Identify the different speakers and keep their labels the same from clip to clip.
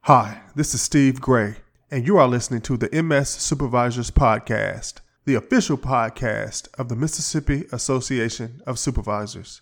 Speaker 1: Hi, this is Steve Gray, and you are listening to the MS Supervisors Podcast, the official podcast of the Mississippi Association of Supervisors.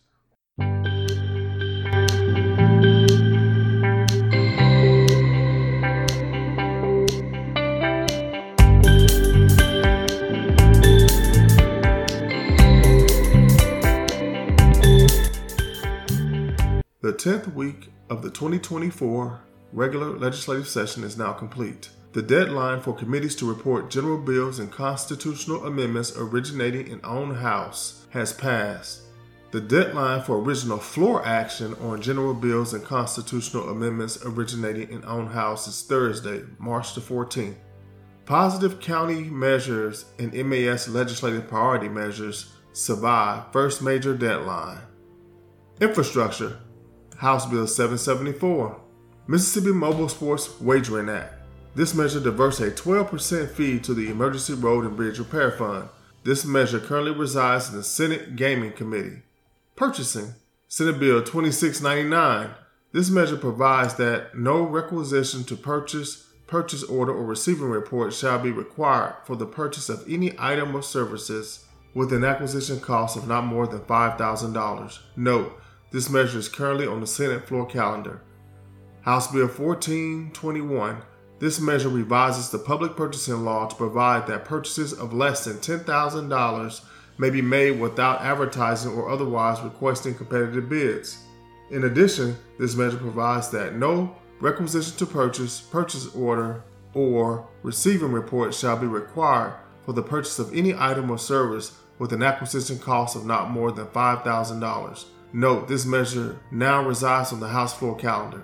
Speaker 1: The 10th week of the 2024 regular legislative session is now complete. The deadline for committees to report general bills and constitutional amendments originating in own house has passed. The deadline for original floor action on general bills and constitutional amendments originating in own house is Thursday, March the 14th. Positive county measures and MAS legislative priority measures survive first major deadline. Infrastructure, House Bill 774. Mississippi Mobile Sports Wagering Act. This measure diverts a 12% fee to the Emergency Road and Bridge Repair Fund. This measure currently resides in the Senate Gaming Committee. Purchasing. Senate Bill 2699. This measure provides that no requisition to purchase order, or receiving report shall be required for the purchase of any item or services with an acquisition cost of not more than $5,000. Note, this measure is currently on the Senate floor calendar. House Bill 1421. This measure revises the public purchasing law to provide that purchases of less than $10,000 may be made without advertising or otherwise requesting competitive bids. In addition, this measure provides that no requisition to purchase order, or receiving report shall be required for the purchase of any item or service with an acquisition cost of not more than $5,000. Note, this measure now resides on the House floor calendar.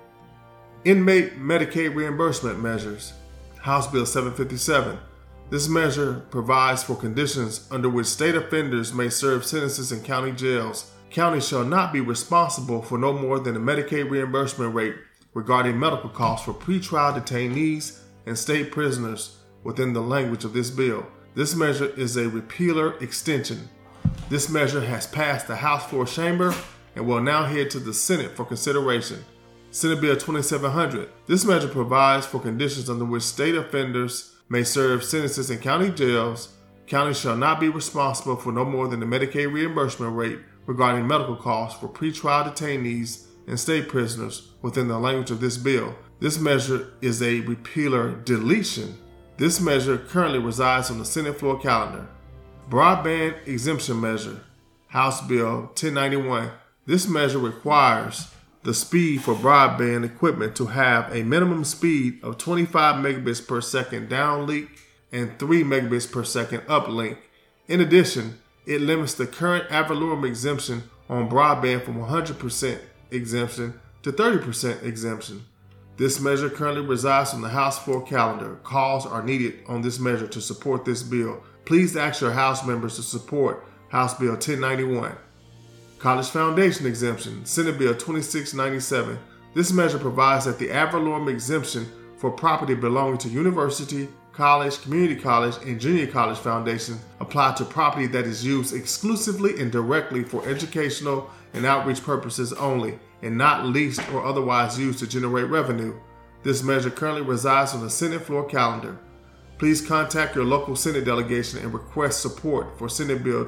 Speaker 1: Inmate Medicaid reimbursement measures. House Bill 757. This measure provides for conditions under which state offenders may serve sentences in county jails. Counties shall not be responsible for no more than a Medicaid reimbursement rate regarding medical costs for pretrial detainees and state prisoners within the language of this bill. This measure is a repealer extension. This measure has passed the House floor chamber and will now head to the Senate for consideration. Senate Bill 2700. This measure provides for conditions under which state offenders may serve sentences in county jails. Counties shall not be responsible for no more than the Medicaid reimbursement rate regarding medical costs for pretrial detainees and state prisoners within the language of this bill. This measure is a repealer deletion. This measure currently resides on the Senate floor calendar. Broadband exemption measure. House Bill 1091. This measure requires the speed for broadband equipment to have a minimum speed of 25 megabits per second downlink and 3 megabits per second uplink. In addition, it limits the current ad valorem exemption on broadband from 100% exemption to 30% exemption. This measure currently resides on the House floor calendar. Calls are needed on this measure to support this bill. Please ask your House members to support House Bill 1091. College Foundation exemption, Senate Bill 2697. This measure provides that the ad valorem exemption for property belonging to university, college, community college, and junior college foundation apply to property that is used exclusively and directly for educational and outreach purposes only, and not leased or otherwise used to generate revenue. This measure currently resides on the Senate floor calendar. Please contact your local Senate delegation and request support for Senate Bill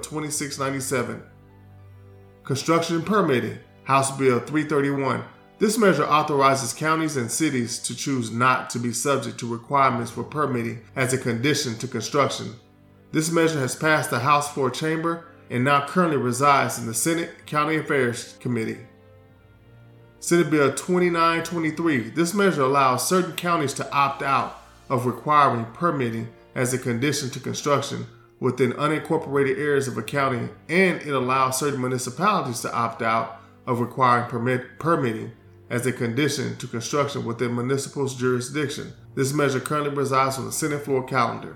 Speaker 1: 2697. Construction and permitting, House Bill 331. This measure authorizes counties and cities to choose not to be subject to requirements for permitting as a condition to construction. This measure has passed the House floor chamber and now currently resides in the Senate County Affairs Committee. Senate Bill 2923. This measure allows certain counties to opt out of requiring permitting as a condition to construction within unincorporated areas of a county, and it allows certain municipalities to opt out of requiring permitting as a condition to construction within municipal jurisdiction. This measure currently resides on the Senate floor calendar.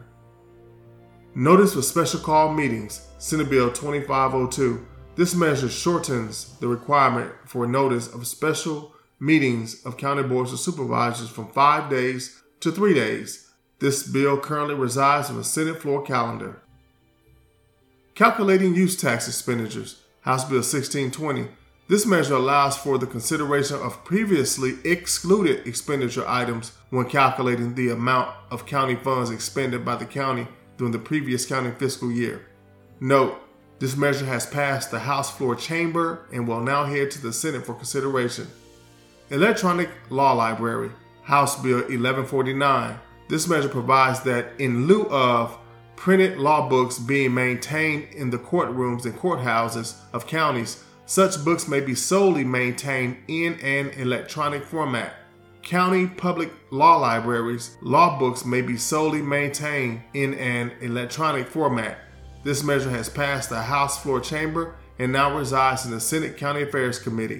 Speaker 1: Notice for special call meetings, Senate Bill 2502. This measure shortens the requirement for notice of special meetings of county boards of supervisors from 5 days to 3 days. This bill currently resides on the Senate floor calendar. Calculating use tax expenditures, House Bill 1620. This measure allows for the consideration of previously excluded expenditure items when calculating the amount of county funds expended by the county during the previous county fiscal year. Note, this measure has passed the House floor chamber and will now head to the Senate for consideration. Electronic Law Library, House Bill 1149. This measure provides that in lieu of printed law books being maintained in the courtrooms and courthouses of counties, such books may be solely maintained in an electronic format. County public law libraries, law books may be solely maintained in an electronic format. This measure has passed the House floor chamber and now resides in the Senate County Affairs Committee.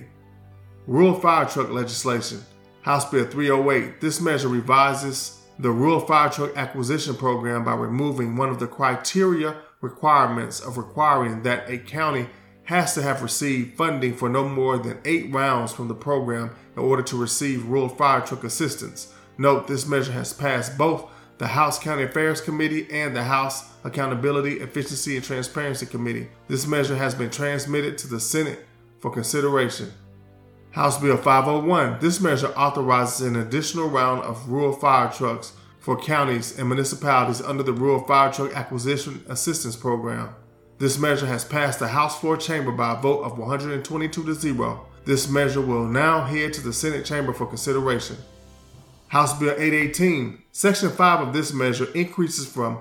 Speaker 1: Rural Fire Truck Legislation, House Bill 308. This measure revises the Rural Fire Truck Acquisition Program by removing one of the criteria requirements of requiring that a county has to have received funding for no more than 8 rounds from the program in order to receive rural fire truck assistance. Note, this measure has passed both the House County Affairs Committee and the House Accountability, Efficiency, and Transparency Committee. This measure has been transmitted to the Senate for consideration. House Bill 501. This measure authorizes an additional round of rural fire trucks for counties and municipalities under the Rural Fire Truck Acquisition Assistance Program. This measure has passed the House floor chamber by a vote of 122-0. This measure will now head to the Senate chamber for consideration. House Bill 818. Section 5 of this measure increases from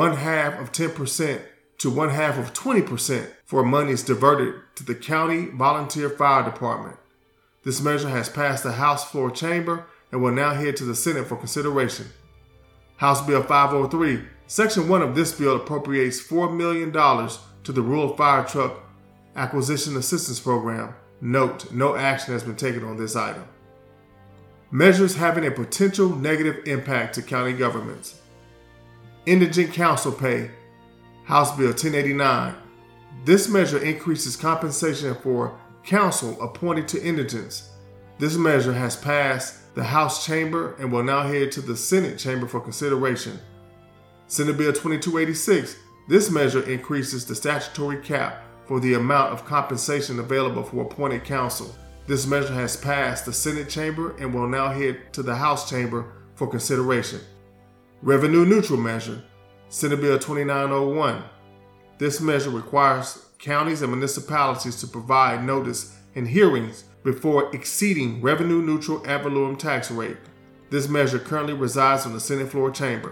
Speaker 1: 1/2 of 10% to 1/2 of 20% for monies diverted to the County Volunteer Fire Department. This measure has passed the House floor chamber and will now head to the Senate for consideration. House Bill 503. Section 1 of this bill appropriates $4 million to the Rural Fire Truck Acquisition Assistance Program. Note, no action has been taken on this item. Measures having a potential negative impact to county governments. Indigent Counsel Pay, House Bill 1089. This measure increases compensation for counsel appointed to indigents. This measure has passed the House chamber and will now head to the Senate chamber for consideration. Senate Bill 2286. This measure increases the statutory cap for the amount of compensation available for appointed counsel. This measure has passed the Senate chamber and will now head to the House chamber for consideration. Revenue Neutral Measure, Senate Bill 2901. This measure requires counties and municipalities to provide notice and hearings before exceeding revenue neutral ad valorem tax rate. This measure currently resides on the Senate floor chamber.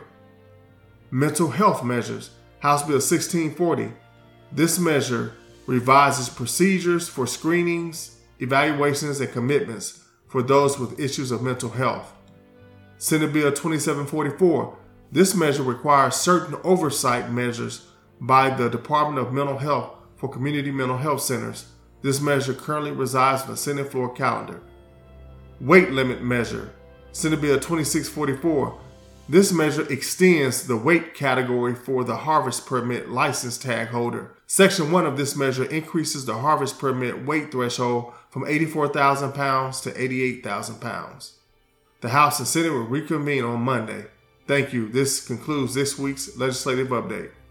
Speaker 1: Mental Health Measures, House Bill 1640. This measure revises procedures for screenings, evaluations, and commitments for those with issues of mental health. Senate Bill 2744. This measure requires certain oversight measures by the Department of Mental Health for community mental health centers. This measure currently resides on the Senate floor calendar. Weight Limit Measure, Senate Bill 2644. This measure extends the weight category for the harvest permit license tag holder. Section 1 of this measure increases the harvest permit weight threshold from 84,000 pounds to 88,000 pounds. The House and Senate will reconvene on Monday. Thank you. This concludes this week's legislative update.